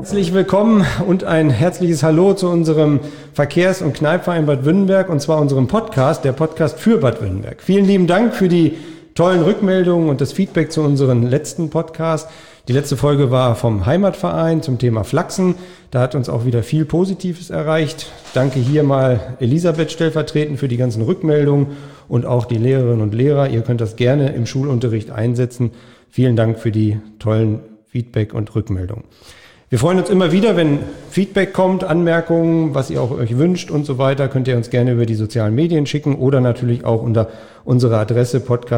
Herzlich willkommen und ein herzliches Hallo zu unserem Verkehrs- und Kneipverein Bad Württemberg, und zwar unserem Podcast, der Podcast für Bad Württemberg. Vielen lieben Dank für die tollen Rückmeldungen und das Feedback zu unserem letzten Podcast. Die letzte Folge war vom Heimatverein zum Thema Flachsen. Da hat uns auch wieder viel Positives erreicht. Danke hier mal Elisabeth stellvertretend für die ganzen Rückmeldungen und auch die Lehrerinnen und Lehrer. Ihr könnt das gerne im Schulunterricht einsetzen. Vielen Dank für die tollen Feedback und Rückmeldungen. Wir freuen uns immer wieder, wenn Feedback kommt, Anmerkungen, was ihr auch euch wünscht und so weiter, könnt ihr uns gerne über die sozialen Medien schicken oder natürlich auch unter unserer Adresse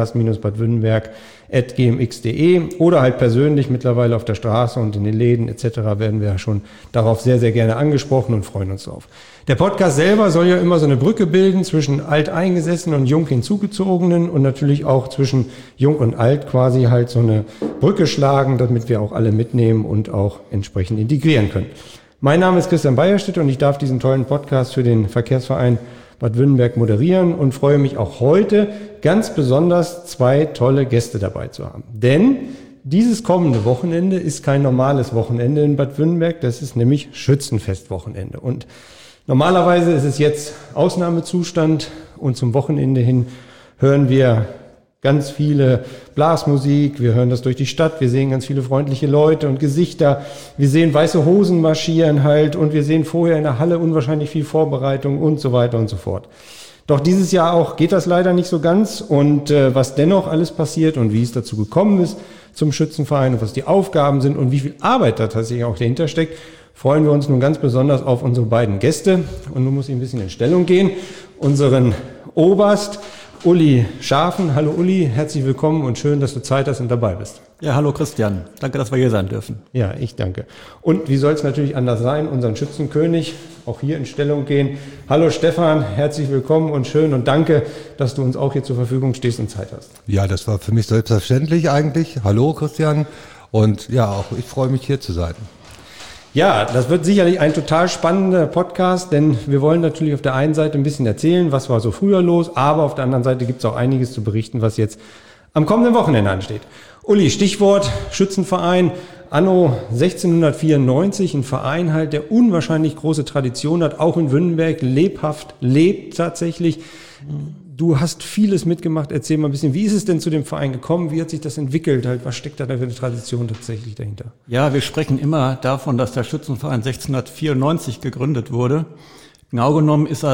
podcast-badwürttemberg@gmx.de oder halt persönlich mittlerweile auf der Straße und in den Läden etc. werden wir ja schon darauf sehr, sehr gerne angesprochen und freuen uns drauf. Der Podcast selber soll ja immer so eine Brücke bilden zwischen Alteingesessenen und Jung Hinzugezogenen und natürlich auch zwischen Jung und Alt quasi halt so eine Brücke schlagen, damit wir auch alle mitnehmen und auch entsprechend integrieren können. Mein Name ist Christian Beierstedt und ich darf diesen tollen Podcast für den Verkehrsverein Bad Württemberg moderieren und freue mich auch heute ganz besonders, zwei tolle Gäste dabei zu haben. Denn dieses kommende Wochenende ist kein normales Wochenende in Bad Württemberg, das ist nämlich Schützenfestwochenende. Und normalerweise ist es jetzt Ausnahmezustand und zum Wochenende hin hören wir ganz viele Blasmusik, wir hören das durch die Stadt, wir sehen ganz viele freundliche Leute und Gesichter, wir sehen weiße Hosen marschieren halt und wir sehen vorher in der Halle unwahrscheinlich viel Vorbereitung und so weiter und so fort. Doch dieses Jahr auch geht das leider nicht so ganz und was dennoch alles passiert und wie es dazu gekommen ist zum Schützenverein und was die Aufgaben sind und wie viel Arbeit da tatsächlich auch dahinter steckt, freuen wir uns nun ganz besonders auf unsere beiden Gäste. Und nun muss ich ein bisschen in Stellung gehen. Unseren Oberst Uli Schafen. Hallo Uli, herzlich willkommen und schön, dass du Zeit hast und dabei bist. Ja, hallo Christian. Danke, dass wir hier sein dürfen. Ja, ich danke. Und wie soll es natürlich anders sein, unseren Schützenkönig, auch hier in Stellung gehen. Hallo Stefan, herzlich willkommen und schön und danke, dass du uns auch hier zur Verfügung stehst und Zeit hast. Ja, das war für mich selbstverständlich eigentlich. Hallo Christian und ja, auch ich freue mich hier zu sein. Ja, das wird sicherlich ein total spannender Podcast, denn wir wollen natürlich auf der einen Seite ein bisschen erzählen, was war so früher los, aber auf der anderen Seite gibt es auch einiges zu berichten, was jetzt am kommenden Wochenende ansteht. Uli, Stichwort Schützenverein, anno 1694, ein Verein halt, der unwahrscheinlich große Tradition hat, auch in Württemberg lebhaft lebt tatsächlich. Du hast vieles mitgemacht, erzähl mal ein bisschen, wie ist es denn zu dem Verein gekommen, wie hat sich das entwickelt, halt, was steckt da für eine Tradition tatsächlich dahinter? Ja, wir sprechen immer davon, dass der Schützenverein 1694 gegründet wurde. Genau genommen ist er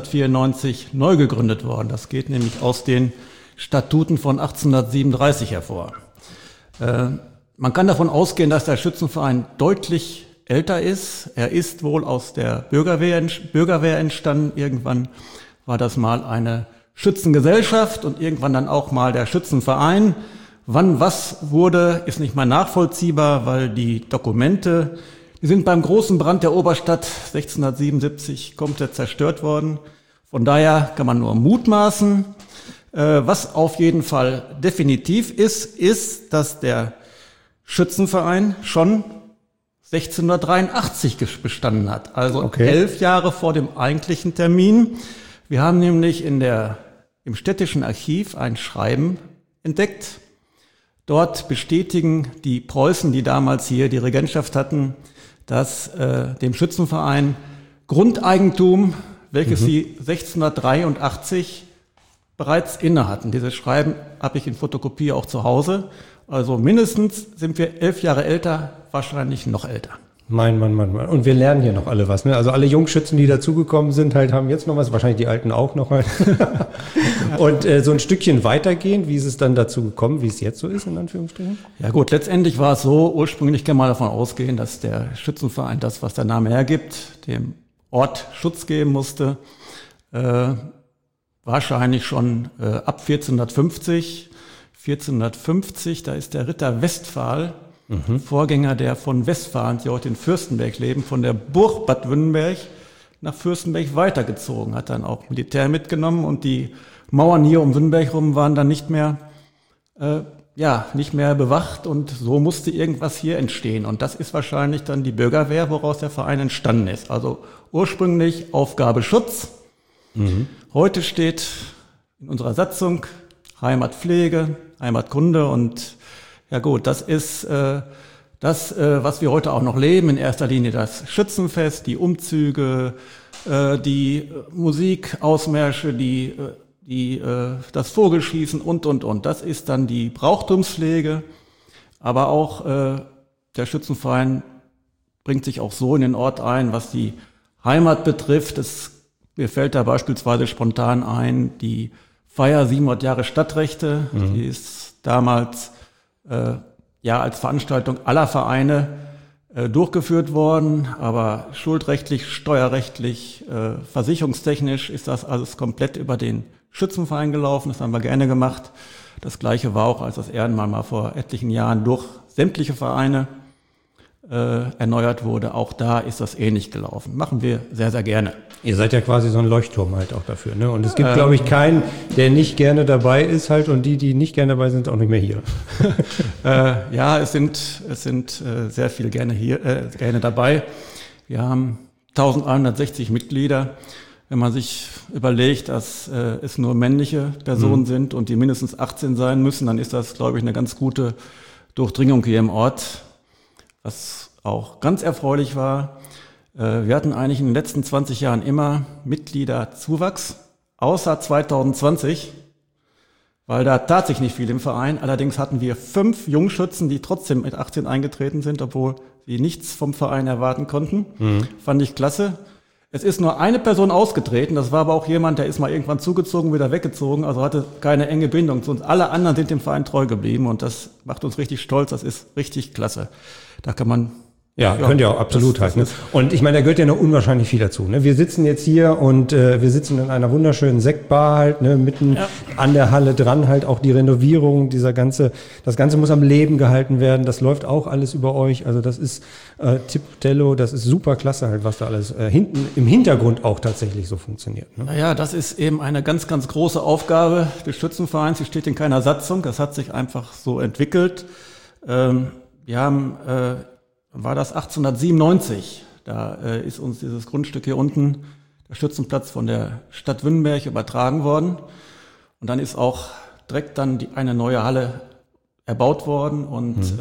1694 neu gegründet worden. Das geht nämlich aus den Statuten von 1837 hervor. Man kann davon ausgehen, dass der Schützenverein deutlich älter ist. Er ist wohl aus der Bürgerwehr entstanden. Irgendwann war das mal eine Schützengesellschaft und irgendwann dann auch mal der Schützenverein. Wann was wurde, ist nicht mehr nachvollziehbar, weil die Dokumente, die sind beim großen Brand der Oberstadt 1677 komplett zerstört worden. Von daher kann man nur mutmaßen. Was auf jeden Fall definitiv ist, dass der Schützenverein schon 1683 bestanden hat. Also 11 Jahre vor dem eigentlichen Termin. Wir haben nämlich im städtischen Archiv ein Schreiben entdeckt. Dort bestätigen die Preußen, die damals hier die Regentschaft hatten, dass dem Schützenverein Grundeigentum, welches sie 1683 bereits inne hatten. Dieses Schreiben habe ich in Fotokopie auch zu Hause. Also mindestens sind wir 11 Jahre älter, wahrscheinlich noch älter. Mein Mann. Und wir lernen hier noch alle was, ne? Also alle Jungschützen, die dazugekommen sind, halt haben jetzt noch was, wahrscheinlich die Alten auch noch mal. Und so ein Stückchen weitergehend, wie ist es dann dazu gekommen, wie es jetzt so ist, in Anführungsstrichen? Ja gut, letztendlich war es so, ursprünglich kann man davon ausgehen, dass der Schützenverein, das, was der Name hergibt, dem Ort Schutz geben musste, wahrscheinlich schon ab 1450. 1450, da ist der Ritter Westphal, Vorgänger der von Westphalen, die heute in Fürstenberg leben, von der Burg Bad Württemberg nach Fürstenberg weitergezogen, hat dann auch Militär mitgenommen und die Mauern hier um Württemberg rum waren dann nicht mehr bewacht und so musste irgendwas hier entstehen und das ist wahrscheinlich dann die Bürgerwehr, woraus der Verein entstanden ist. Also ursprünglich Aufgabe Schutz. Heute steht in unserer Satzung Heimatpflege, Heimatkunde und ja gut, das ist das, was wir heute auch noch leben, in erster Linie das Schützenfest, die Umzüge, die Musikausmärsche, das Vogelschießen und. Das ist dann die Brauchtumspflege, aber auch der Schützenverein bringt sich auch so in den Ort ein, was die Heimat betrifft. Mir fällt da beispielsweise spontan ein, die Feier 700 Jahre Stadtrechte, die ist damals als Veranstaltung aller Vereine durchgeführt worden, aber schuldrechtlich, steuerrechtlich, versicherungstechnisch ist das alles komplett über den Schützenverein gelaufen. Das haben wir gerne gemacht. Das Gleiche war auch, als das Ehrenmal mal vor etlichen Jahren durch sämtliche Vereine erneuert wurde. Auch da ist das ähnlich gelaufen. Machen wir sehr, sehr gerne. Ihr seid ja quasi so ein Leuchtturm halt auch dafür, ne? Und es gibt, glaube ich, keinen, der nicht gerne dabei ist halt, und die nicht gerne dabei sind, auch nicht mehr hier. Es sind sehr viel gerne dabei. Wir haben 1160 Mitglieder. Wenn man sich überlegt, dass es nur männliche Personen sind und die mindestens 18 sein müssen, dann ist das, glaube ich, eine ganz gute Durchdringung hier im Ort. Was auch ganz erfreulich war, wir hatten eigentlich in den letzten 20 Jahren immer Mitgliederzuwachs, außer 2020, weil da tat sich nicht viel im Verein. Allerdings hatten wir 5 Jungschützen, die trotzdem mit 18 eingetreten sind, obwohl sie nichts vom Verein erwarten konnten. Fand ich klasse. Es ist nur eine Person ausgetreten, das war aber auch jemand, der ist mal irgendwann zugezogen, wieder weggezogen, also hatte keine enge Bindung zu uns. Alle anderen sind dem Verein treu geblieben und das macht uns richtig stolz, das ist richtig klasse. Da kann man... Ja, könnt ihr auch absolut halt. Ne? Und ich meine, da gehört ja noch unwahrscheinlich viel dazu. Ne? Wir sitzen jetzt hier und wir sitzen in einer wunderschönen Sektbar halt, ne? Mitten an der Halle dran halt auch die Renovierung, das Ganze muss am Leben gehalten werden. Das läuft auch alles über euch. Also das ist Tipptello, das ist super klasse halt, was da alles hinten im Hintergrund auch tatsächlich so funktioniert. Ne? Naja, das ist eben eine ganz, ganz große Aufgabe des Schützenvereins. Die steht in keiner Satzung. Das hat sich einfach so entwickelt. Wir haben... war das 1897. Da ist uns dieses Grundstück hier unten, der Schützenplatz, von der Stadt Wünnenberg übertragen worden. Und dann ist auch direkt dann eine neue Halle erbaut worden. Und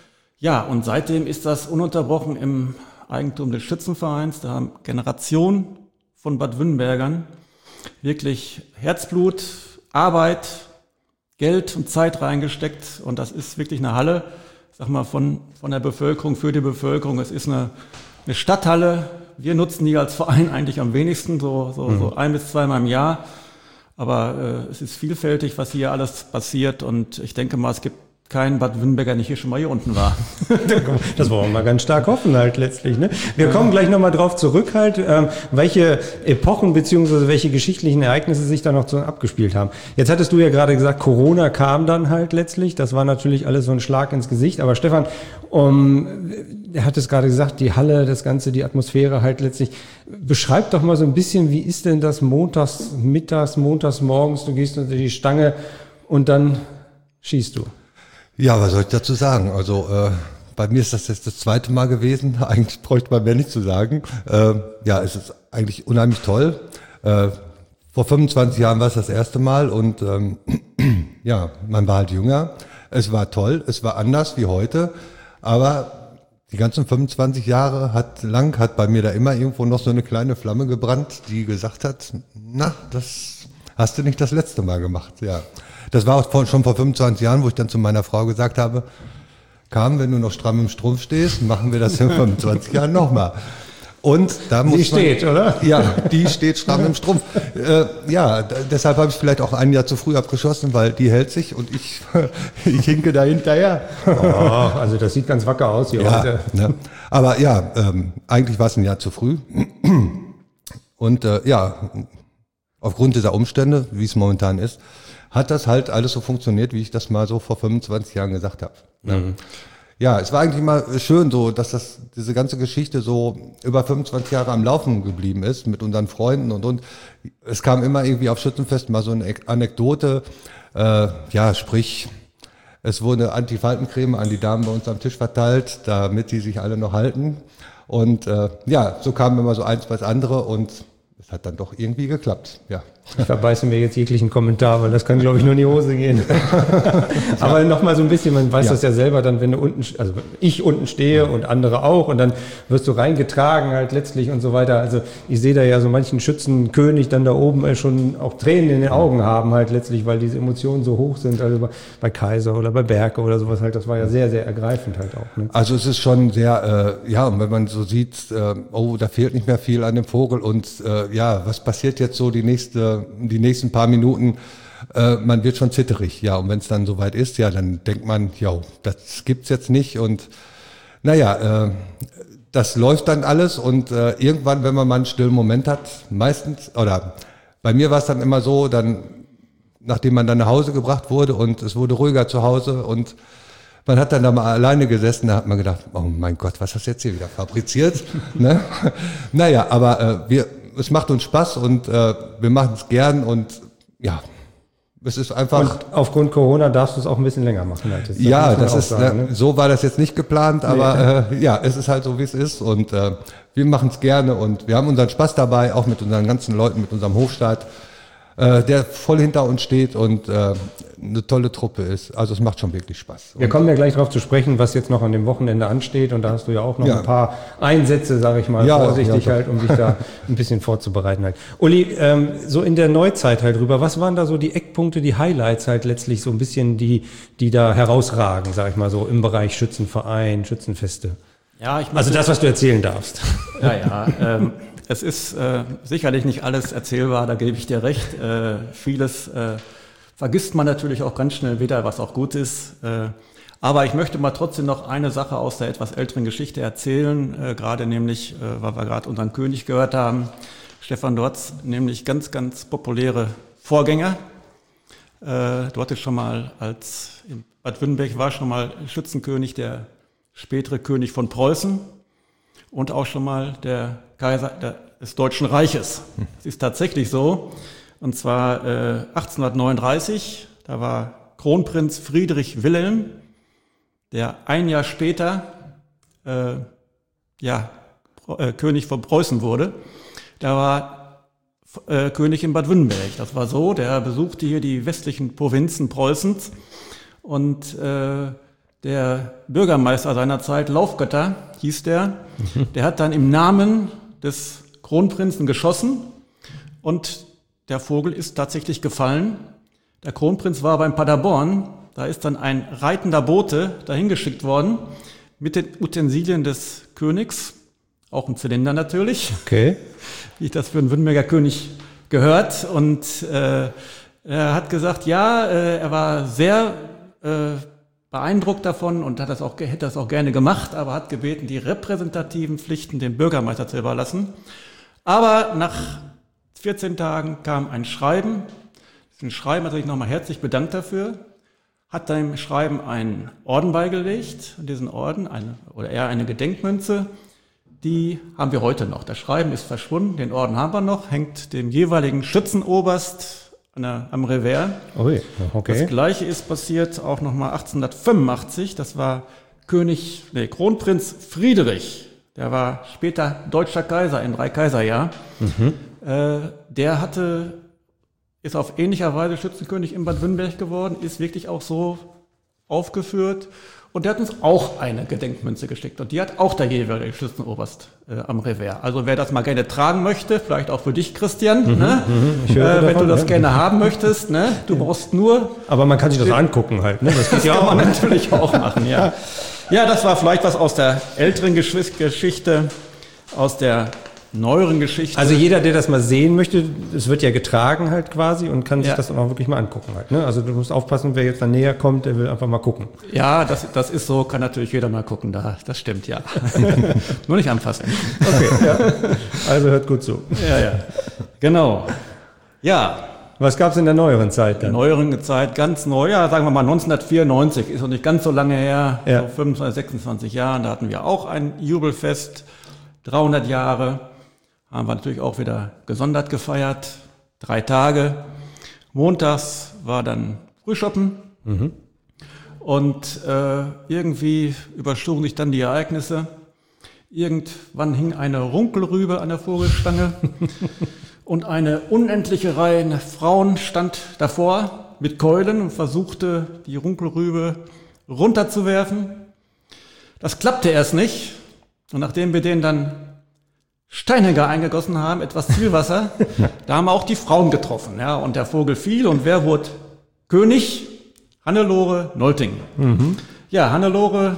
und seitdem ist das ununterbrochen im Eigentum des Schützenvereins. Da haben Generationen von Bad Wünnenbergern wirklich Herzblut, Arbeit, Geld und Zeit reingesteckt. Und das ist wirklich eine Halle, sag mal, von der Bevölkerung, für die Bevölkerung. Es ist eine Stadthalle. Wir nutzen die als Verein eigentlich am wenigsten, so 1 bis 2 Mal im Jahr. Aber es ist vielfältig, was hier alles passiert. Und ich denke mal, es gibt keinen Bad Wünnenberger, der nicht hier schon mal hier unten war. Das wollen wir mal ganz stark hoffen halt letztlich. Ne? Wir kommen gleich nochmal drauf zurück halt, welche Epochen beziehungsweise welche geschichtlichen Ereignisse sich da noch so abgespielt haben. Jetzt hattest du ja gerade gesagt, Corona kam dann halt letztlich. Das war natürlich alles so ein Schlag ins Gesicht. Aber Stefan, er hat es gerade gesagt, die Halle, das Ganze, die Atmosphäre halt letztlich. Beschreib doch mal so ein bisschen, wie ist denn das montags, mittags, montags, morgens, du gehst unter die Stange und dann schießt du. Ja, was soll ich dazu sagen? Also bei mir ist das jetzt das 2. Mal gewesen. Eigentlich bräuchte man mehr nicht zu sagen. Es ist eigentlich unheimlich toll. Vor 25 Jahren war es das erste Mal und man war halt jünger. Es war toll, es war anders wie heute, aber die ganzen 25 Jahre hat bei mir da immer irgendwo noch so eine kleine Flamme gebrannt, die gesagt hat, na, das hast du nicht das letzte Mal gemacht, ja. Das war auch schon vor 25 Jahren, wo ich dann zu meiner Frau gesagt habe, Carmen, wenn du noch stramm im Strumpf stehst, machen wir das in 25 Jahren nochmal. Und da muss die steht, oder? Ja, die steht stramm im Strumpf. Deshalb habe ich vielleicht auch ein Jahr zu früh abgeschossen, weil die hält sich und ich hinke da hinterher. Oh, also das sieht ganz wacker aus hier heute. Ne? Aber eigentlich war es ein Jahr zu früh. Und aufgrund dieser Umstände, wie es momentan ist, hat das halt alles so funktioniert, wie ich das mal so vor 25 Jahren gesagt habe. Mhm. Ja, es war eigentlich mal schön so, dass diese ganze Geschichte so über 25 Jahre am Laufen geblieben ist mit unseren Freunden und. Es kam immer irgendwie auf Schützenfest mal so eine Anekdote, sprich, es wurde Antifaltencreme an die Damen bei uns am Tisch verteilt, damit die sich alle noch halten. Und so kam immer so eins was andere und es hat dann doch irgendwie geklappt, ja. Ich verbeiße mir jetzt jeglichen Kommentar, weil das kann, glaube ich, nur in die Hose gehen. Aber nochmal so ein bisschen, man weiß das ja selber dann, wenn du unten, also ich unten stehe und andere auch und dann wirst du reingetragen halt letztlich und so weiter. Also ich sehe da ja so manchen Schützenkönig dann da oben schon auch Tränen in den Augen haben halt letztlich, weil diese Emotionen so hoch sind. Also bei Kaiser oder bei Berke oder sowas halt, das war ja sehr, sehr ergreifend halt auch. Ne? Also es ist schon sehr, und wenn man so sieht, da fehlt nicht mehr viel an dem Vogel und was passiert jetzt so die nächsten paar Minuten, man wird schon zitterig, ja, und wenn es dann soweit ist, ja, dann denkt man, das gibt's jetzt nicht und das läuft dann alles und irgendwann, wenn man mal einen stillen Moment hat, meistens, oder bei mir war es dann immer so, dann, nachdem man dann nach Hause gebracht wurde und es wurde ruhiger zu Hause und man hat dann da mal alleine gesessen, da hat man gedacht, oh mein Gott, was hast du jetzt hier wieder fabriziert? Ne? Aber es macht uns Spaß und wir machen es gern und es ist einfach... Und aufgrund Corona darfst du es auch ein bisschen länger machen. Halt. Das ist sagen, ne? So war das jetzt nicht geplant, aber es ist halt so, wie es ist und wir machen es gerne und wir haben unseren Spaß dabei, auch mit unseren ganzen Leuten, mit unserem Hofstaat, der voll hinter uns steht und eine tolle Truppe ist. Also es macht schon wirklich Spaß. Wir kommen ja gleich darauf zu sprechen, was jetzt noch an dem Wochenende ansteht und da hast du ja auch noch ein paar Einsätze, sage ich mal, vorsichtig halt, um dich da ein bisschen vorzubereiten halt. Uli, so in der Neuzeit halt rüber, was waren da so die Eckpunkte, die Highlights halt letztlich so ein bisschen, die da herausragen, sage ich mal so, im Bereich Schützenverein, Schützenfeste? Ja, also das, was du erzählen darfst. Es ist sicherlich nicht alles erzählbar, da gebe ich dir recht. Vieles vergisst man natürlich auch ganz schnell wieder, was auch gut ist. Aber ich möchte mal trotzdem noch eine Sache aus der etwas älteren Geschichte erzählen, gerade nämlich, weil wir gerade unseren König gehört haben, Stefan Dotz, nämlich ganz, ganz populäre Vorgänger. Du hattest schon mal in Bad Württemberg war schon mal Schützenkönig, der spätere König von Preußen und auch schon mal der Kaiser des Deutschen Reiches. Es ist tatsächlich so, und zwar 1839, da war Kronprinz Friedrich Wilhelm, der ein Jahr später König von Preußen wurde. Der war König in Bad Württemberg. Das war so, der besuchte hier die westlichen Provinzen Preußens und der Bürgermeister seiner Zeit, Laufgötter hieß der hat dann im Namen des Kronprinzen geschossen und der Vogel ist tatsächlich gefallen. Der Kronprinz war beim Paderborn, da ist dann ein reitender Bote dahin geschickt worden mit den Utensilien des Königs, auch ein Zylinder natürlich, wie das für einen Württemberger König gehört. Und er hat gesagt, er war sehr beeindruckt davon und hätte das auch gerne gemacht, aber hat gebeten, die repräsentativen Pflichten dem Bürgermeister zu überlassen. Aber nach 14 Tagen kam ein Schreiben. Ein Schreiben hat sich nochmal herzlich bedankt dafür, hat dem Schreiben einen Orden beigelegt, diesen Orden, eine Gedenkmünze, die haben wir heute noch. Das Schreiben ist verschwunden, den Orden haben wir noch, hängt dem jeweiligen Schützenoberst am Revers. Das Gleiche ist passiert auch nochmal 1885, das war Kronprinz Friedrich, der war später deutscher Kaiser im Dreikaiserjahr. Der ist auf ähnlicher Weise Schützenkönig in Bad Württemberg geworden, ist wirklich auch so aufgeführt. Und der hat uns auch eine Gedenkmünze geschickt. Und die hat auch der jeweilige Schützenoberst am Revers. Also wer das mal gerne tragen möchte, vielleicht auch für dich, Christian, wenn du das gerne haben möchtest, ne? Du brauchst nur... Aber man kann sich das angucken halt. Ne? Das kann man natürlich auch machen, ja. Ja, das war vielleicht was aus der älteren Geschichte, aus der neueren Geschichte. Also jeder, der das mal sehen möchte, es wird ja getragen halt quasi und kann sich das auch wirklich mal angucken halt. Ne? Also du musst aufpassen, wer jetzt da näher kommt, der will einfach mal gucken. Ja, das ist so, kann natürlich jeder mal gucken, das stimmt, ja. Nur nicht anfassen. Okay, ja. Also hört gut zu. Ja, genau. Ja. Was gab es in der neueren Zeit dann? In der neueren Zeit, ganz neu, sagen wir mal 1994, ist noch nicht ganz so lange her, so 25, 26 Jahren, da hatten wir auch ein Jubelfest, 300 Jahre. Haben wir natürlich auch wieder gesondert gefeiert, 3 Tage. Montags war dann Frühschoppen und irgendwie überschlugen sich dann die Ereignisse. Irgendwann hing eine Runkelrübe an der Vogelstange Und eine unendliche Reihe Frauen stand davor mit Keulen und versuchte, die Runkelrübe runterzuwerfen. Das klappte erst nicht. Und nachdem wir denen dann Steinhänger eingegossen haben, etwas Zielwasser, da haben wir auch die Frauen getroffen. Ja, und der Vogel fiel. Und wer wurde König? Hannelore Nolting. Ja, Hannelore,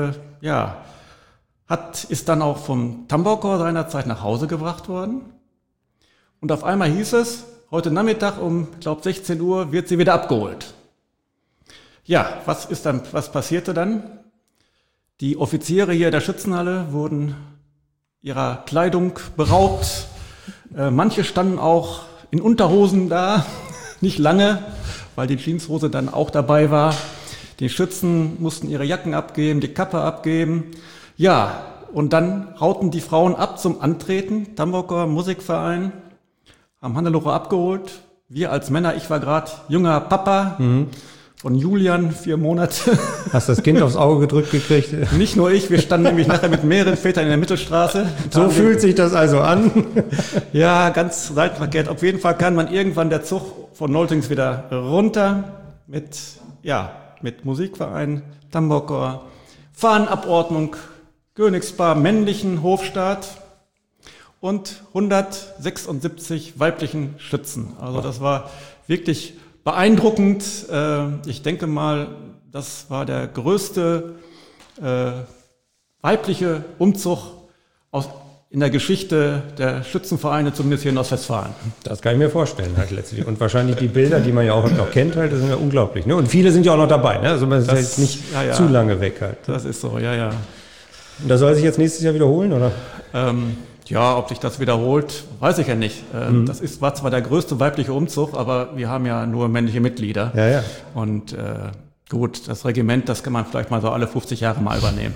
ist dann auch vom Tambourchor seinerzeit nach Hause gebracht worden. Und auf einmal hieß es, heute Nachmittag um, ich glaube 16 Uhr wird sie wieder abgeholt. Ja, was passierte dann? Die Offiziere hier in der Schützenhalle wurden ihrer Kleidung beraubt. Manche standen auch in Unterhosen da, nicht lange, weil die Jeanshose dann auch dabei war. Die Schützen mussten ihre Jacken abgeben, die Kappe abgeben. Ja, und dann hauten die Frauen ab zum Antreten. Tambourchor Musikverein, haben Hannelore abgeholt. Wir als Männer, ich war gerade junger Papa von Julian, 4 Monate. Hast das Kind aufs Auge gedrückt gekriegt? Nicht nur ich, wir standen nämlich nachher mit mehreren Vätern in der Mittelstraße. So fühlt sich das also an? Ja, ganz seitenverkehrt. Auf jeden Fall kann man irgendwann der Zug von Noltings wieder runter mit Musikverein, Tambourchor, Fahnenabordnung, Königspaar, männlichen Hofstaat und 176 weiblichen Schützen. Also das war wirklich beeindruckend. Ich denke mal, das war der größte weibliche Umzug in der Geschichte der Schützenvereine, zumindest hier in Ostwestfalen. Das kann ich mir vorstellen halt letztlich. Und wahrscheinlich die Bilder, die man ja auch noch kennt, halt, das sind ja unglaublich. Ne? Und viele sind ja auch noch dabei. Ne? Also man ist ja jetzt nicht zu lange weg halt. Das ist so, ja. Und das soll sich jetzt nächstes Jahr wiederholen, oder? Ja, ob sich das wiederholt, weiß ich ja nicht. Das war zwar der größte weibliche Umzug, aber wir haben ja nur männliche Mitglieder. Ja. Und gut, das Regiment, das kann man vielleicht mal so alle 50 Jahre mal übernehmen.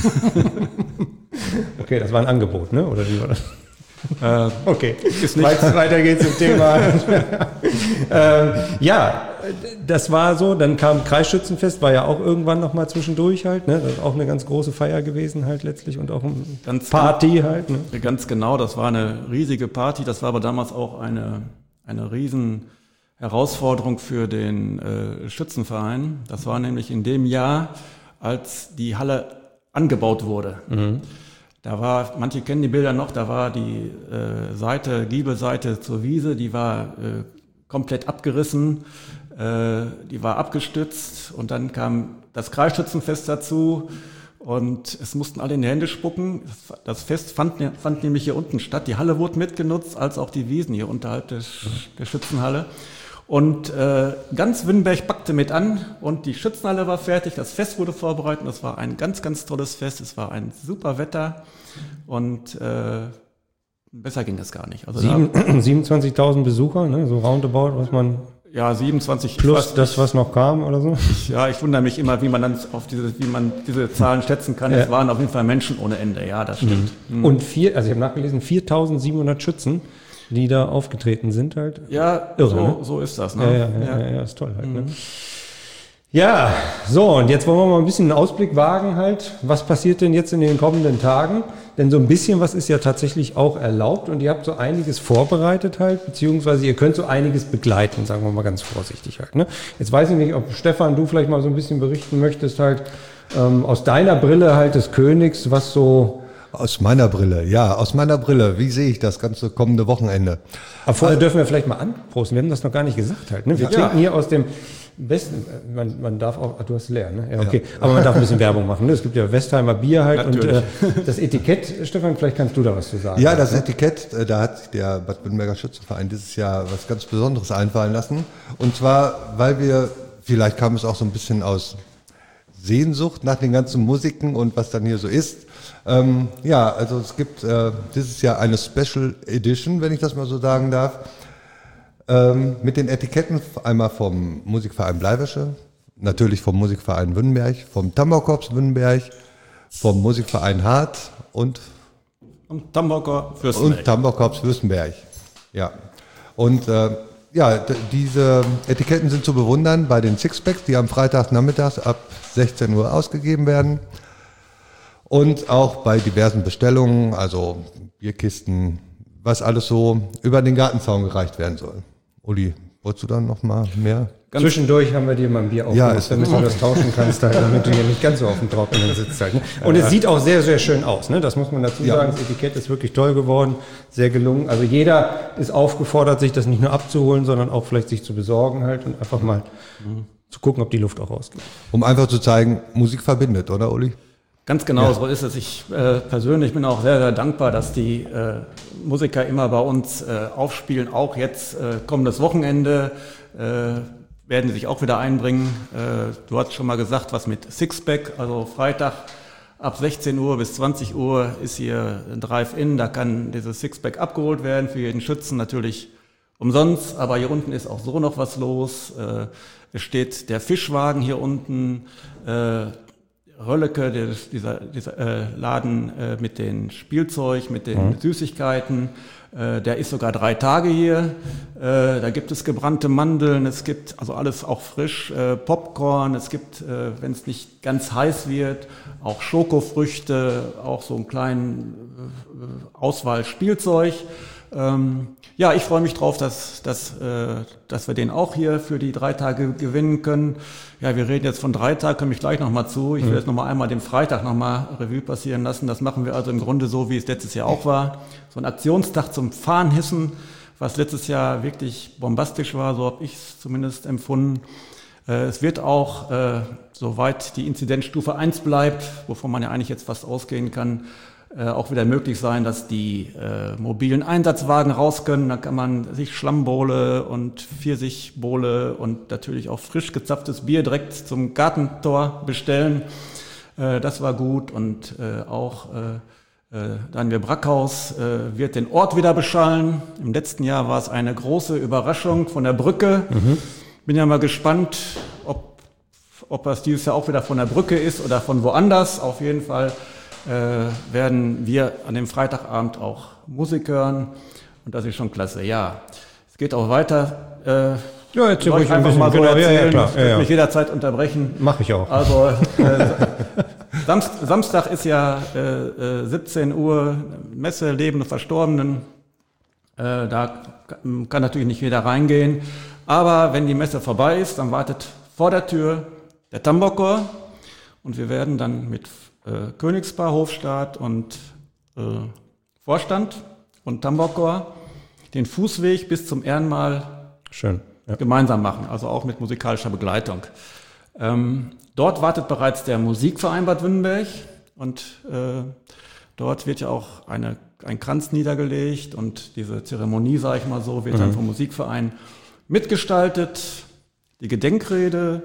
Okay, das war ein Angebot, ne? Oder wie war das? Okay, ist nicht weiter geht's im Thema. Ja, das war so. Dann kam Kreisschützenfest, war ja auch irgendwann noch mal zwischendurch halt. Ne? Das ist auch eine ganz große Feier gewesen halt letztlich und auch eine Party halt. Ne? Ganz genau, das war eine riesige Party. Das war aber damals auch eine riesen Herausforderung für den Schützenverein. Das war nämlich in dem Jahr, als die Halle angebaut wurde. Da war, manche kennen die Bilder noch, da war die Giebelseite zur Wiese, die war komplett abgerissen, die war abgestützt und dann kam das Kreisschützenfest dazu und es mussten alle in die Hände spucken. Das Fest fand nämlich hier unten statt. Die Halle wurde mitgenutzt, als auch die Wiesen hier unterhalb der Schützenhalle. Und ganz Wünnenberg packte mit an und die Schützenhalle war fertig, das Fest wurde vorbereitet, das war ein ganz, ganz tolles Fest, es war ein super Wetter und besser ging es gar nicht. Also 27.000 Besucher, ne? So roundabout, was man... Ja, 27. Plus das, was noch kam oder so? Ich wundere mich immer, wie man diese Zahlen schätzen kann. Es waren auf jeden Fall Menschen ohne Ende, ja, das stimmt. Und ich habe nachgelesen, 4.700 Schützen, die da aufgetreten sind halt. Ja, irre, so ist das. Ne? Ja, ist toll halt. Ne? Ja, so, und jetzt wollen wir mal ein bisschen einen Ausblick wagen halt. Was passiert denn jetzt in den kommenden Tagen? Denn so ein bisschen was ist ja tatsächlich auch erlaubt und ihr habt so einiges vorbereitet halt, beziehungsweise ihr könnt so einiges begleiten, sagen wir mal ganz vorsichtig halt. Ne? Jetzt weiß ich nicht, ob Stefan, du vielleicht mal so ein bisschen berichten möchtest halt aus deiner Brille halt des Königs, was so... Aus meiner Brille, wie sehe ich das ganze kommende Wochenende? Aber vorher dürfen wir vielleicht mal anprosten, wir haben das noch gar nicht gesagt halt. Ne? Wir trinken hier aus dem besten, man darf auch, du hast leer, ne? Ja, okay. Ja. Aber man darf ein bisschen Werbung machen, ne? Es gibt ja Westheimer Bier halt. Natürlich. Und das Etikett, Stefan, vielleicht kannst du da was zu sagen. Ja, das Etikett, da hat sich der Bad Württemberger Schützenverein dieses Jahr was ganz Besonderes einfallen lassen. Und zwar, weil vielleicht kam es auch so ein bisschen aus Sehnsucht nach den ganzen Musiken und was dann hier so ist. Also es gibt dieses Jahr eine Special Edition, wenn ich das mal so sagen darf, mit den Etiketten einmal vom Musikverein Bleiwäsche, natürlich vom Musikverein Wünnenberg, vom Tambourkorps Wünnenberg, vom Musikverein Hart und Tambourkorps Fürstenberg. Ja. Und diese Etiketten sind zu bewundern bei den Sixpacks, die am Freitagnachmittags ab 16 Uhr ausgegeben werden. Und auch bei diversen Bestellungen, also Bierkisten, was alles so über den Gartenzaun gereicht werden soll. Uli, wolltest du dann noch mal mehr? Zwischendurch haben wir dir mal ein Bier aufgemacht, damit du das tauschen kannst, halt, damit du hier nicht ganz so auf dem Trockenen sitzt. Halt, ne? Und es sieht auch sehr, sehr schön aus. Ne? Das muss man dazu sagen. Das Etikett ist wirklich toll geworden, sehr gelungen. Also jeder ist aufgefordert, sich das nicht nur abzuholen, sondern auch vielleicht sich zu besorgen halt und einfach mal zu gucken, ob die Luft auch rausgeht. Um einfach zu zeigen, Musik verbindet, oder Uli? Ganz genau, so ist es. Ich persönlich bin auch sehr, sehr dankbar, dass die Musiker immer bei uns aufspielen. Auch jetzt kommendes Wochenende werden sie sich auch wieder einbringen. Du hast schon mal gesagt, was mit Sixpack, also Freitag ab 16 Uhr bis 20 Uhr ist hier ein Drive-In. Da kann dieses Sixpack abgeholt werden, für jeden Schützen natürlich umsonst. Aber hier unten ist auch so noch was los. Es steht der Fischwagen hier unten. Rölleke, dieser Laden mit den Spielzeug, mit den Süßigkeiten, der ist sogar 3 Tage hier. Da gibt es gebrannte Mandeln, es gibt also alles auch frisch, Popcorn, es gibt, wenn es nicht ganz heiß wird, auch Schokofrüchte, auch so einen kleinen Auswahl Spielzeug. Ja, ich freue mich drauf, dass wir den auch hier für die 3 Tage gewinnen können. Ja, wir reden jetzt von 3 Tagen, komme ich gleich nochmal zu. Ich will jetzt nochmal einmal den Freitag nochmal Revue passieren lassen. Das machen wir also im Grunde so, wie es letztes Jahr auch war. So ein Aktionstag zum Fahnenhissen, was letztes Jahr wirklich bombastisch war, so habe ich es zumindest empfunden. Es wird auch, soweit die Inzidenzstufe 1 bleibt, wovon man ja eigentlich jetzt fast ausgehen kann, auch wieder möglich sein, dass die mobilen Einsatzwagen raus können. Da kann man sich Schlammbowle und Pfirsichbowle und natürlich auch frisch gezapftes Bier direkt zum Gartentor bestellen. Das war gut. Und auch Daniel Brackhaus wird den Ort wieder beschallen. Im letzten Jahr war es eine große Überraschung von der Brücke. Bin ja mal gespannt, ob das dieses Jahr auch wieder von der Brücke ist oder von woanders. Auf jeden Fall werden wir an dem Freitagabend auch Musik hören und das ist schon klasse. Ja, es geht auch weiter. Ja, jetzt ruhig einfach mal so erzählen. Klar. Ich werde mich jederzeit unterbrechen. Mache ich auch. Also Samstag ist ja 17 Uhr Messe Leben der Verstorbenen. Da kann natürlich nicht jeder reingehen. Aber wenn die Messe vorbei ist, dann wartet vor der Tür der Tambourchor und wir werden dann mit Königspaar, Hofstaat und Vorstand und Tambourchor den Fußweg bis zum Ehrenmal schön, gemeinsam machen, also auch mit musikalischer Begleitung. Dort wartet bereits der Musikverein Bad Wünnenberg und dort wird ja auch ein Kranz niedergelegt und diese Zeremonie, sage ich mal so, wird dann vom Musikverein mitgestaltet. Die Gedenkrede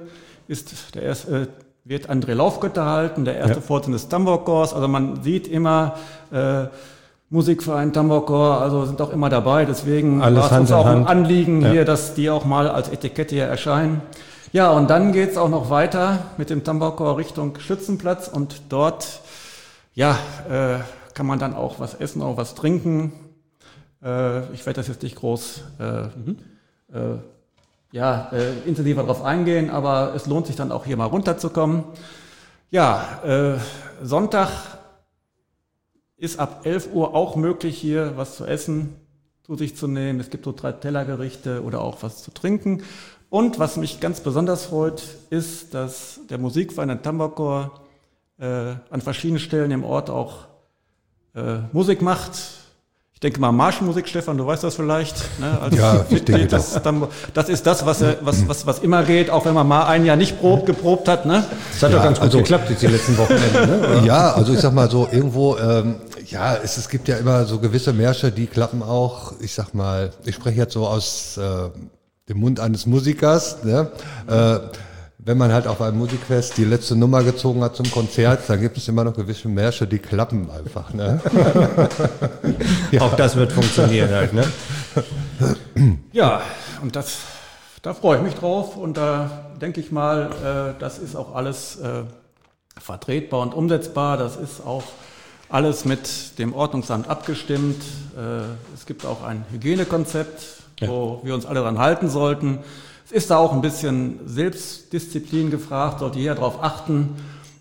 wird André Laufgötter halten, der erste Vorsitzende des Tambourchors. Also man sieht immer Musikverein, Tambourchor, also sind auch immer dabei. Deswegen alles war es uns auch ein Anliegen Ja. hier, dass die auch mal als Etikette hier erscheinen. Ja, und dann geht's auch noch weiter mit dem Tambourchor Richtung Schützenplatz und dort kann man dann auch was essen, auch was trinken. Ich werde das jetzt nicht groß intensiver darauf eingehen, aber es lohnt sich dann auch hier mal runterzukommen. Ja, Sonntag ist ab 11 Uhr auch möglich, hier was zu essen, zu sich zu nehmen. Es gibt so 3 Tellergerichte oder auch was zu trinken. Und was mich ganz besonders freut, ist, dass der Musikverein der Tambourchor an verschiedenen Stellen im Ort auch Musik macht. Ich denke mal Marschmusik, Stefan, du weißt das vielleicht. Ne? Als Ja, ich denke das ist das, was immer geht, auch wenn man mal ein Jahr nicht geprobt hat. Ne? Das hat doch ganz gut geklappt jetzt die letzten Wochenende, ne? Oder? Ja, also ich sag mal so, irgendwo, es gibt ja immer so gewisse Märsche, die klappen auch, ich sag mal, ich spreche jetzt so aus dem Mund eines Musikers, ne? Wenn man halt auf einem Musikfest die letzte Nummer gezogen hat zum Konzert, dann gibt es immer noch gewisse Märsche, die klappen einfach, ne? Auch das wird funktionieren halt, ne? Ja, und da freue ich mich drauf und da denke ich mal, das ist auch alles vertretbar und umsetzbar. Das ist auch alles mit dem Ordnungsamt abgestimmt. Es gibt auch ein Hygienekonzept, wo wir uns alle dran halten sollten. Es ist da auch ein bisschen Selbstdisziplin gefragt, sollte jeder darauf achten.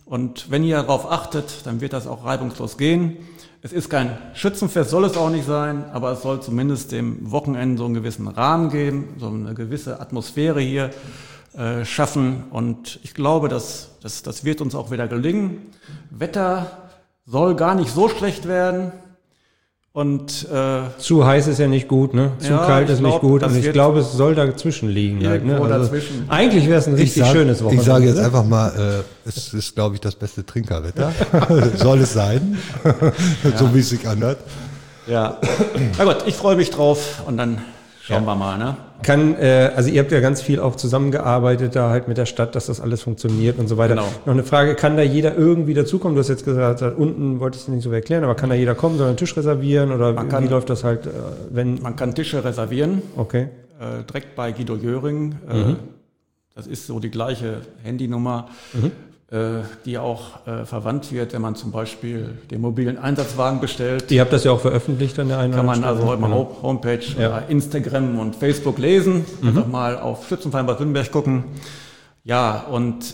Und wenn ihr darauf achtet, dann wird das auch reibungslos gehen. Es ist kein Schützenfest, soll es auch nicht sein, aber es soll zumindest dem Wochenende so einen gewissen Rahmen geben, so eine gewisse Atmosphäre hier schaffen. Und ich glaube, das wird uns auch wieder gelingen. Wetter soll gar nicht so schlecht werden. Und zu heiß ist ja nicht gut, ne? Zu kalt ist nicht gut. Und ich glaube, es soll dazwischen liegen. Halt, ne? Dazwischen. Eigentlich wäre es ein richtig schönes Wochenende. Ich sage jetzt einfach mal, es ist, glaube ich, das beste Trinkerwetter. Soll es sein, so wie es sich anhört. Ja, na gut, ich freue mich drauf und dann schauen wir mal, ne? Also ihr habt ja ganz viel auch zusammengearbeitet da halt mit der Stadt, dass das alles funktioniert und so weiter. Genau. Noch eine Frage, kann da jeder irgendwie dazukommen? Du hast jetzt gesagt, unten wolltest du nicht so erklären, aber kann da jeder kommen, soll einen Tisch reservieren oder wie läuft das halt, wenn... Man kann Tische reservieren, okay. Direkt bei Guido Jöring. Das ist so die gleiche Handynummer, die auch verwandt wird, wenn man zum Beispiel den mobilen Einsatzwagen bestellt. Ihr habt das ja auch veröffentlicht an der einen Kann man Stelle. also immer Homepage oder Instagram und Facebook lesen. Einfach mal auf Schützenverein Bad Wünnenberg gucken. Ja, und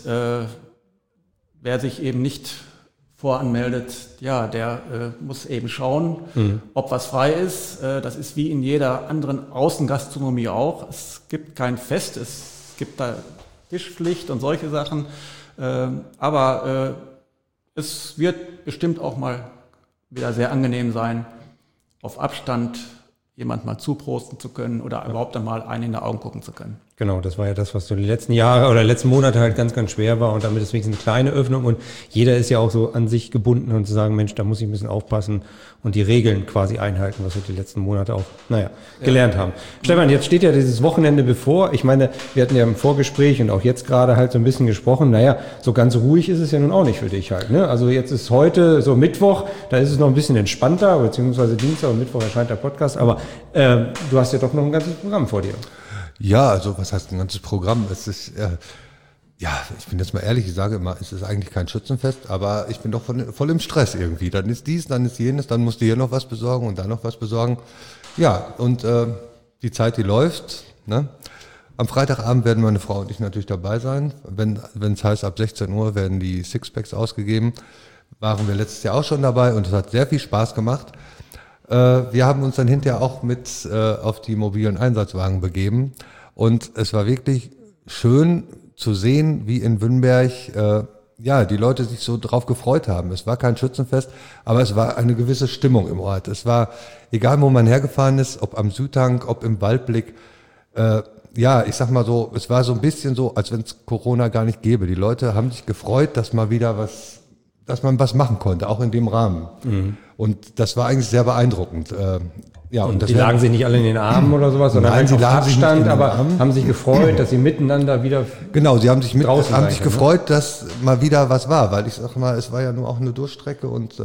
wer sich eben nicht voranmeldet, ja, der muss eben schauen, ob was frei ist. Das ist wie in jeder anderen Außengastronomie auch. Es gibt kein Fest, es gibt da Tischpflicht und solche Sachen. Aber es wird bestimmt auch mal wieder sehr angenehm sein, auf Abstand jemand mal zuprosten zu können oder überhaupt einmal einen in die Augen gucken zu können. Genau, das war ja das, was so die letzten Jahre oder letzten Monate halt ganz, ganz schwer war und damit ist wenigstens eine kleine Öffnung und jeder ist ja auch so an sich gebunden und zu sagen, Mensch, da muss ich ein bisschen aufpassen und die Regeln quasi einhalten, was wir die letzten Monate auch, gelernt haben. Stefan, jetzt steht ja dieses Wochenende bevor. Ich meine, wir hatten ja im Vorgespräch und auch jetzt gerade halt so ein bisschen gesprochen, so ganz ruhig ist es ja nun auch nicht für dich halt, ne? Also jetzt ist heute so Mittwoch, da ist es noch ein bisschen entspannter, beziehungsweise Dienstag und Mittwoch erscheint der Podcast, aber du hast ja doch noch ein ganzes Programm vor dir. Ja, also was heißt ein ganzes Programm? Es ist, ich bin jetzt mal ehrlich, ich sage immer, es ist eigentlich kein Schützenfest, aber ich bin doch voll im Stress irgendwie. Dann ist dies, dann ist jenes, dann musst du hier noch was besorgen und da noch was besorgen. Ja, und die Zeit, die läuft. Ne? Am Freitagabend werden meine Frau und ich natürlich dabei sein. Wenn es heißt, ab 16 Uhr werden die Sixpacks ausgegeben. Waren wir letztes Jahr auch schon dabei und es hat sehr viel Spaß gemacht. Wir haben uns dann hinterher auch mit auf die mobilen Einsatzwagen begeben und es war wirklich schön zu sehen, wie in Wünnberg die Leute sich so drauf gefreut haben. Es war kein Schützenfest, aber es war eine gewisse Stimmung im Ort. Es war, egal wo man hergefahren ist, ob am Südhang, ob im Waldblick, ich sag mal so, es war so ein bisschen so, als wenn es Corona gar nicht gäbe. Die Leute haben sich gefreut, dass man was machen konnte, auch in dem Rahmen. Und das war eigentlich sehr beeindruckend. Und die lagen sich nicht alle in den Armen oder sowas, sondern Nein, einfach sie lagen sich nicht in Abstand, den aber Armen. haben sich gefreut, dass sie miteinander wieder... Genau, sie haben sich draußen sein können, gefreut, dass mal wieder was war, weil ich sag mal, es war ja nur auch eine Durchstrecke und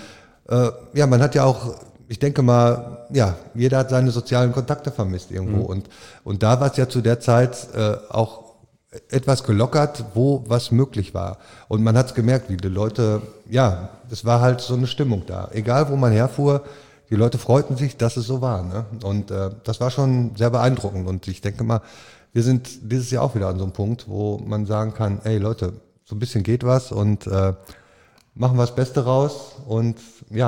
man hat ja auch, ich denke mal, jeder hat seine sozialen Kontakte vermisst irgendwo und da war es ja zu der Zeit auch etwas gelockert, wo was möglich war. Und man hat es gemerkt, wie die Leute, es war halt so eine Stimmung da. Egal, wo man herfuhr, die Leute freuten sich, dass es so war. Ne? Und das war schon sehr beeindruckend. Und ich denke mal, wir sind dieses Jahr auch wieder an so einem Punkt, wo man sagen kann, ey Leute, so ein bisschen geht was und machen wir das Beste raus. Und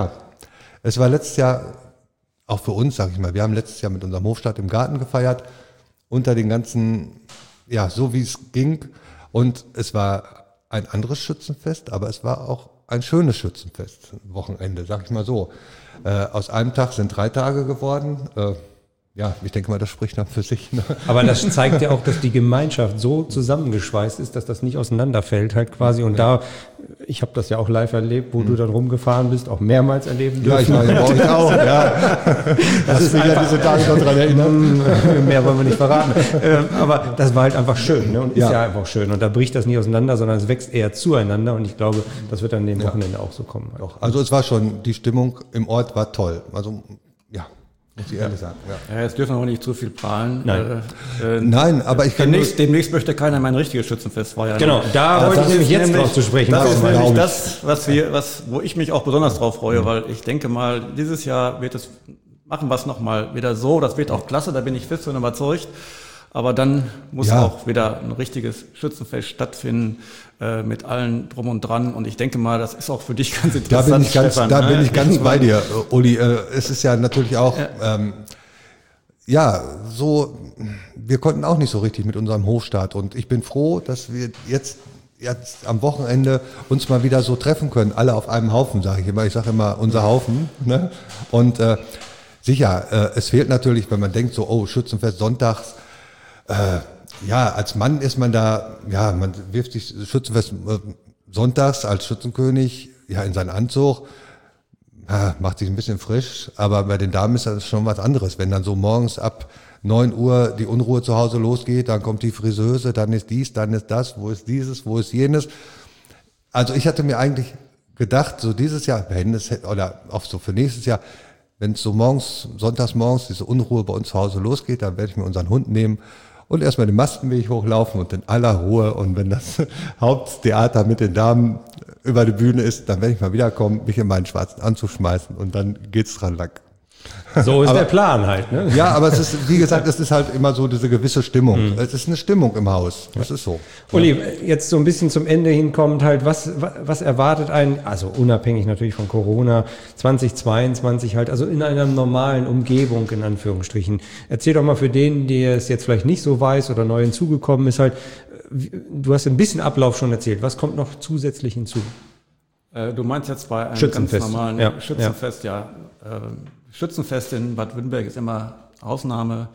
es war letztes Jahr, auch für uns, sag ich mal, wir haben letztes Jahr mit unserem Hofstaat im Garten gefeiert, unter den ganzen... so wie es ging. Und es war ein anderes Schützenfest, aber es war auch ein schönes Schützenfest, Wochenende, sag ich mal so. Aus einem Tag sind 3 Tage geworden. Ich denke mal, das spricht dann für sich. Ne? Aber das zeigt ja auch, dass die Gemeinschaft so zusammengeschweißt ist, dass das nicht auseinanderfällt halt quasi. Und ich habe das ja auch live erlebt, wo du dann rumgefahren bist, auch mehrmals erleben dürfen. Ja, ich meine, bei euch auch. Ja. Das ist mich an diese Tage noch dran erinnern. Mehr wollen wir nicht verraten. Aber das war halt einfach schön, ne? Und ist ja einfach schön. Und da bricht das nicht auseinander, sondern es wächst eher zueinander. Und ich glaube, das wird dann dem Wochenende auch so kommen. Halt. Also es war schon, die Stimmung im Ort war toll. Also muss ich ehrlich sagen. Ja, jetzt dürfen wir auch nicht zu viel prahlen. Nein. Nein, aber ich kann demnächst möchte keiner mein richtiges Schützenfest feiern. Genau, da wollte ich nämlich jetzt drauf zu sprechen kommen. Das ist nämlich das, wo ich mich auch besonders drauf freue, weil ich denke mal, dieses Jahr machen wir es nochmal wieder so. Das wird auch klasse, da bin ich fest von überzeugt. Aber dann muss Ja. auch wieder ein richtiges Schützenfest stattfinden, mit allen drum und dran. Und ich denke mal, das ist auch für dich ganz interessant, Stefan, bin ich ganz irgendwann- bei dir, Uli. Es ist ja natürlich auch, so, wir konnten auch nicht so richtig mit unserem Hofstaat. Und ich bin froh, dass wir jetzt am Wochenende uns mal wieder so treffen können, alle auf einem Haufen, sage ich immer. Ich sage immer, unser Haufen. Ne? Und sicher, es fehlt natürlich, wenn man denkt so, oh, Schützenfest sonntags, als Mann ist man da, man wirft sich Schützenfest sonntags als Schützenkönig in seinen Anzug, macht sich ein bisschen frisch, aber bei den Damen ist das schon was anderes. Wenn dann so morgens ab 9 Uhr die Unruhe zu Hause losgeht, dann kommt die Friseuse, dann ist dies, dann ist das, wo ist dieses, wo ist jenes. Also ich hatte mir eigentlich gedacht, so dieses Jahr, oder auch so für nächstes Jahr, wenn es so sonntags morgens diese Unruhe bei uns zu Hause losgeht, dann werde ich mir unseren Hund nehmen und erstmal den Mastenweg hochlaufen und in aller Ruhe. Und wenn das Haupttheater mit den Damen über die Bühne ist, dann werde ich mal wiederkommen, mich in meinen schwarzen Anzug schmeißen und dann geht's dran lang. So ist der Plan halt, ne? Ja, aber es ist, wie gesagt, es ist halt immer so diese gewisse Stimmung. Es ist eine Stimmung im Haus. Das ist so. Uli, jetzt so ein bisschen zum Ende hinkommend halt, was erwartet einen, also unabhängig natürlich von Corona, 2022 halt, also in einer normalen Umgebung in Anführungsstrichen. Erzähl doch mal für den, der es jetzt vielleicht nicht so weiß oder neu hinzugekommen ist halt, du hast ein bisschen Ablauf schon erzählt, was kommt noch zusätzlich hinzu? Du meinst jetzt bei einem Schützenfest. ganz normalen Ja. Schützenfest, Schützenfest in Bad Württemberg ist immer Ausnahmetage.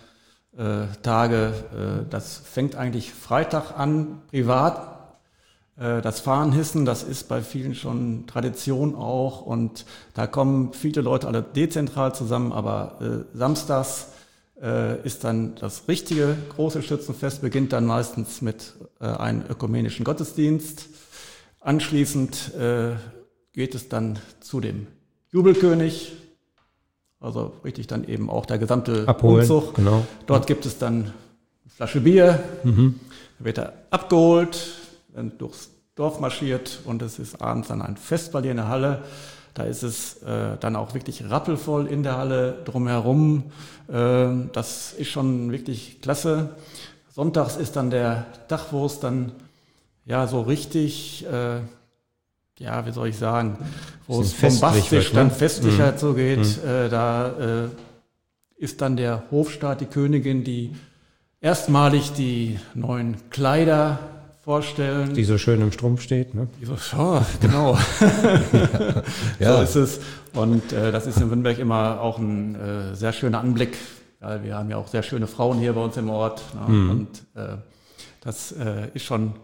Das fängt eigentlich Freitag an, privat. Das Fahnenhissen, das ist bei vielen schon Tradition auch. Und da kommen viele Leute alle dezentral zusammen. Aber samstags ist dann das richtige große Schützenfest, beginnt dann meistens mit einem ökumenischen Gottesdienst. Anschließend geht es dann zu dem Jubelkönig, also richtig dann eben auch der gesamte Abholen, Umzug. genau. Dort gibt es dann eine Flasche Bier, dann wird er abgeholt, dann durchs Dorf marschiert und es ist abends dann ein Festball hier in der Halle. Da ist es dann auch wirklich rappelvoll in der Halle drumherum. Das ist schon wirklich klasse. Sonntags ist dann der Tag, wo es dann so richtig, wie soll ich sagen, wo es vom Bastisch dann festlicher zugeht. Da ist dann der Hofstaat, die Königin, die erstmalig die neuen Kleider vorstellen. Die so schön im Strumpf steht, ne? Genau. Ja. So ist es. Und das ist in Württemberg immer auch ein sehr schöner Anblick, weil wir haben ja auch sehr schöne Frauen hier bei uns im Ort. Ne? Und das ist schon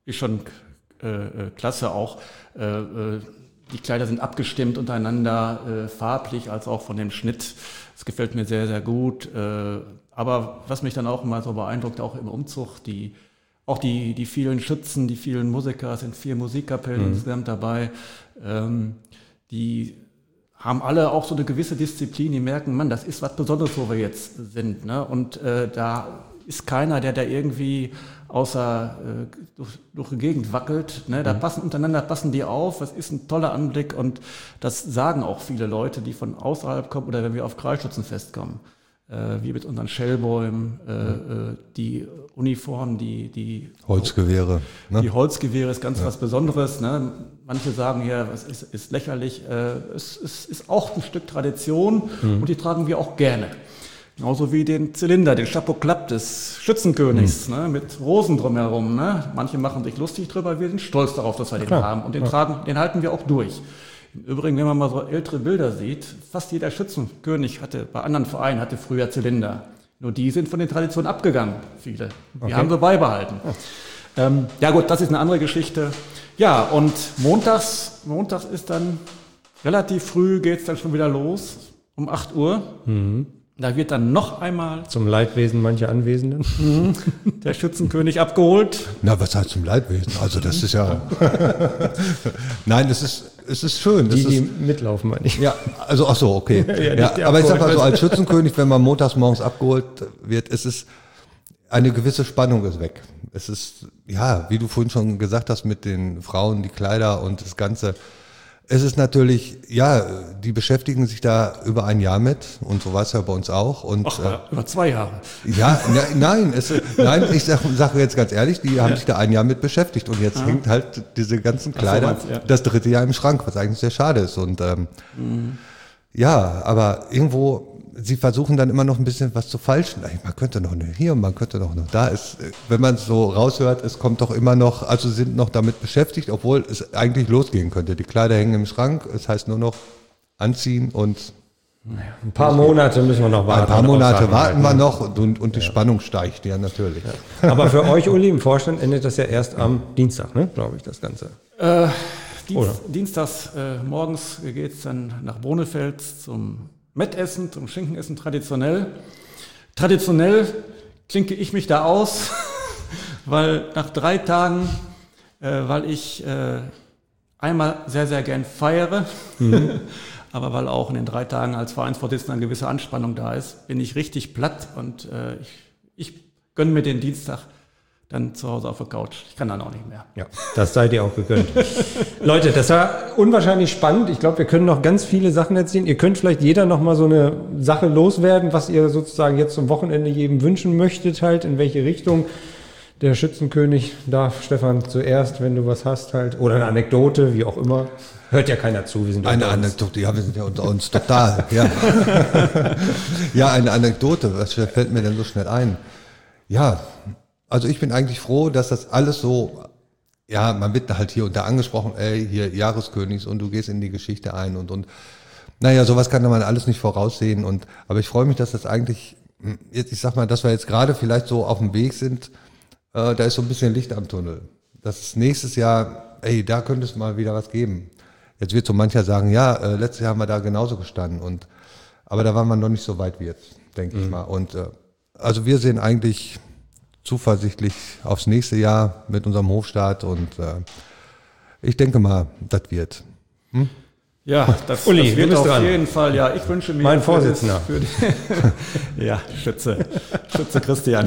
klasse auch. Die Kleider sind abgestimmt untereinander, farblich als auch von dem Schnitt. Das gefällt mir sehr, sehr gut. Aber was mich dann auch immer so beeindruckt, auch im Umzug, die vielen Schützen, die vielen Musiker, es sind 4 Musikkapellen insgesamt dabei, die haben alle auch so eine gewisse Disziplin, die merken, Mann, das ist was Besonderes, wo wir jetzt sind. Ne? Und da ist keiner, der da irgendwie durch die Gegend wackelt. Ne? Da passen die auf. Das ist ein toller Anblick und das sagen auch viele Leute, die von außerhalb kommen oder wenn wir auf Kreisschützenfest kommen. Wie mit unseren Schellbäumen, die Uniformen, die Holzgewehre. Ne? Die Holzgewehre ist ganz was Besonderes. Ne? Manche sagen ja, es ist lächerlich. Es ist auch ein Stück Tradition und die tragen wir auch gerne. Genauso wie den Zylinder, den Chapeau Clap des Schützenkönigs, ne, mit Rosen drumherum. Ne? Manche machen sich lustig drüber, wir sind stolz darauf, dass wir den haben. Und den halten wir auch durch. Im Übrigen, wenn man mal so ältere Bilder sieht, fast jeder Schützenkönig bei anderen Vereinen hatte früher Zylinder. Nur die sind von den Traditionen abgegangen, viele. Die haben sie beibehalten. Gut, das ist eine andere Geschichte. Ja, und montags ist dann relativ früh, geht's dann schon wieder los, um 8 Uhr. Da wird dann noch einmal zum Leidwesen mancher Anwesenden der Schützenkönig abgeholt. Na, was heißt zum Leidwesen? Also das ist ja... Nein, es ist schön. Die mitlaufen, meine ich. Ja, also ach so, okay. Aber ich sag mal so, als Schützenkönig, wenn man montags morgens abgeholt wird, eine gewisse Spannung ist weg. Es ist, wie du vorhin schon gesagt hast, mit den Frauen, die Kleider und das Ganze. es ist natürlich, ja, die beschäftigen sich da über ein Jahr mit und so war es ja bei uns auch. Und, über 2 Jahre. Ja, nein, ich sage jetzt ganz ehrlich, die haben sich da ein Jahr mit beschäftigt und jetzt hängt halt diese ganzen Kleider das 3. Jahr im Schrank, was eigentlich sehr schade ist. Und ja, aber irgendwo, sie versuchen dann immer noch ein bisschen was zu falschen. Man könnte noch hier und man könnte noch da. Wenn man es so raushört, es kommt doch immer noch, also sind noch damit beschäftigt, obwohl es eigentlich losgehen könnte. Die Kleider hängen im Schrank, es heißt nur noch anziehen und ein paar Monate müssen wir noch warten. Ein paar Monate warten wir noch und die Spannung steigt, ja natürlich. Ja. Aber für euch, Uli, im Vorstand endet das ja erst am Dienstag, ne, glaube ich, das Ganze. Dienstags morgens geht es dann nach Bonefels zum Mettessen, zum Schinkenessen traditionell. Traditionell klinke ich mich da aus, weil nach 3 Tagen, weil ich einmal sehr, sehr gern feiere, aber weil auch in den 3 Tagen als Vereinsvorsitzender eine gewisse Anspannung da ist, bin ich richtig platt und ich gönne mir den Dienstag dann zu Hause auf der Couch. Ich kann dann auch nicht mehr. Ja, das seid ihr auch gegönnt. Leute, das war unwahrscheinlich spannend. Ich glaube, wir können noch ganz viele Sachen erzählen. Ihr könnt vielleicht jeder noch mal so eine Sache loswerden, was ihr sozusagen jetzt zum Wochenende jedem wünschen möchtet, halt, in welche Richtung. Der Schützenkönig darf, Stefan, zuerst, wenn du was hast, halt, oder eine Anekdote, wie auch immer. Hört ja keiner zu. Wir sind eine Anekdote, ja, wir sind ja unter uns total. Ja. Ja, eine Anekdote, was fällt mir denn so schnell ein? Ja, also ich bin eigentlich froh, dass das alles so, ja, man wird halt hier und da angesprochen, hier Jahreskönigs und du gehst in die Geschichte ein und naja, sowas kann man alles nicht voraussehen aber ich freue mich, dass das eigentlich, jetzt, ich sag mal, dass wir jetzt gerade vielleicht so auf dem Weg sind, da ist so ein bisschen Licht am Tunnel. Das ist nächstes Jahr, da könnte es mal wieder was geben. Jetzt wird so mancher sagen, ja, letztes Jahr haben wir da genauso gestanden aber da waren wir noch nicht so weit wie jetzt, denke ich mal. Und also wir sehen eigentlich zuversichtlich aufs nächste Jahr mit unserem Hofstaat und ich denke mal, das wird. Ja, das wird auf jeden Fall. Ja, ich wünsche mir mein Vorsitzender. Ja, Schütze Christian.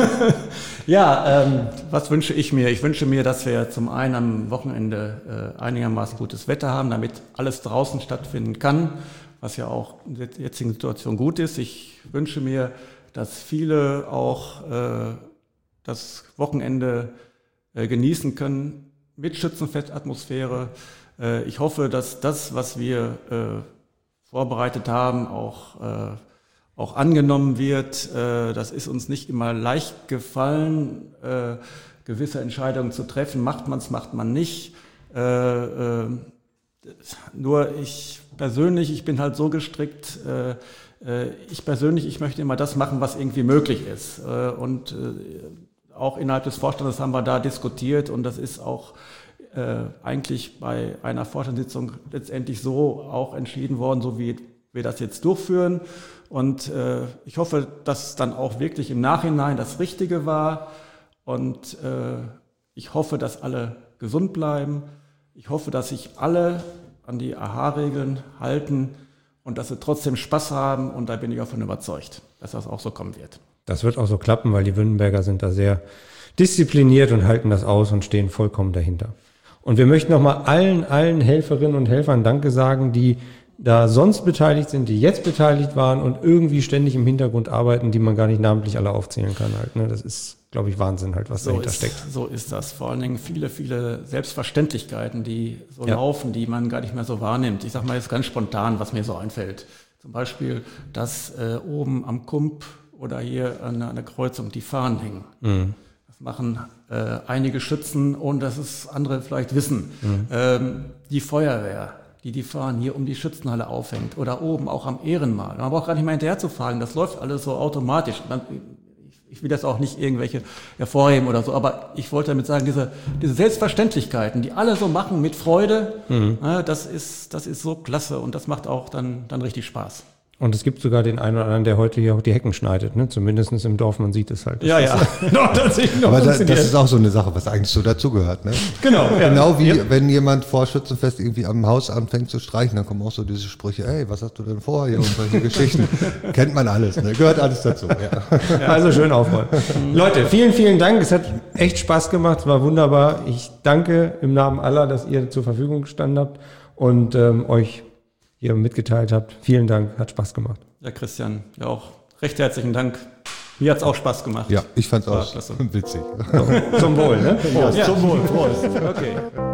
Ja, was wünsche ich mir? Ich wünsche mir, dass wir zum einen am Wochenende einigermaßen gutes Wetter haben, damit alles draußen stattfinden kann, was ja auch in der jetzigen Situation gut ist. Ich wünsche mir, dass viele auch das Wochenende genießen können mit Schützenfestatmosphäre. Ich hoffe, dass das, was wir vorbereitet haben, auch angenommen wird. Das ist uns nicht immer leicht gefallen, gewisse Entscheidungen zu treffen. Macht man es, macht man nicht. Nur ich bin halt so gestrickt, ich möchte immer das machen, was irgendwie möglich ist. Auch innerhalb des Vorstandes haben wir da diskutiert und das ist auch eigentlich bei einer Vorstandssitzung letztendlich so auch entschieden worden, so wie wir das jetzt durchführen. Und ich hoffe, dass dann auch wirklich im Nachhinein das Richtige war. Und ich hoffe, dass alle gesund bleiben. Ich hoffe, dass sich alle an die AHA-Regeln halten und dass sie trotzdem Spaß haben. Und da bin ich auch von überzeugt, dass das auch so kommen wird. Das wird auch so klappen, weil die Wünnenberger sind da sehr diszipliniert und halten das aus und stehen vollkommen dahinter. Und wir möchten nochmal allen Helferinnen und Helfern Danke sagen, die da sonst beteiligt sind, die jetzt beteiligt waren und irgendwie ständig im Hintergrund arbeiten, die man gar nicht namentlich alle aufzählen kann halt. Ne? Das ist, glaube ich, Wahnsinn halt, was dahinter steckt. So ist das. Vor allen Dingen viele Selbstverständlichkeiten, die so laufen, die man gar nicht mehr so wahrnimmt. Ich sage mal jetzt ganz spontan, was mir so einfällt. Zum Beispiel, dass oben am Kump oder hier an der Kreuzung die Fahnen hängen. Mhm. Das machen einige Schützen, ohne dass es andere vielleicht wissen. Mhm. Die Feuerwehr, die Fahnen hier um die Schützenhalle aufhängt oder oben auch am Ehrenmal. Man braucht gar nicht mehr hinterher zu fragen, das läuft alles so automatisch. Ich will das auch nicht irgendwelche hervorheben oder so, aber ich wollte damit sagen, diese Selbstverständlichkeiten, die alle so machen mit Freude, das ist so klasse und das macht auch dann richtig Spaß. Und es gibt sogar den einen oder anderen, der heute hier auch die Hecken schneidet, ne? Zumindest im Dorf, man sieht es halt. Aber das ist auch so eine Sache, was eigentlich so dazugehört, ne? Genau. Genau wie wenn jemand vor Schützenfest irgendwie am Haus anfängt zu streichen, dann kommen auch so diese Sprüche, ey, was hast du denn vor hier und solche Geschichten. Kennt man alles, ne? Gehört alles dazu. Ja. Also schön aufräumen. Leute, vielen Dank. Es hat echt Spaß gemacht, es war wunderbar. Ich danke im Namen aller, dass ihr zur Verfügung gestanden habt. und euch hier mitgeteilt habt. Vielen Dank, hat Spaß gemacht. Ja, Christian, ja auch recht herzlichen Dank. Mir hat es auch Spaß gemacht. Ja, ich fand es auch klasse. witzig. Zum Wohl, ne? Prost. Ja, zum Wohl. Prost. Okay.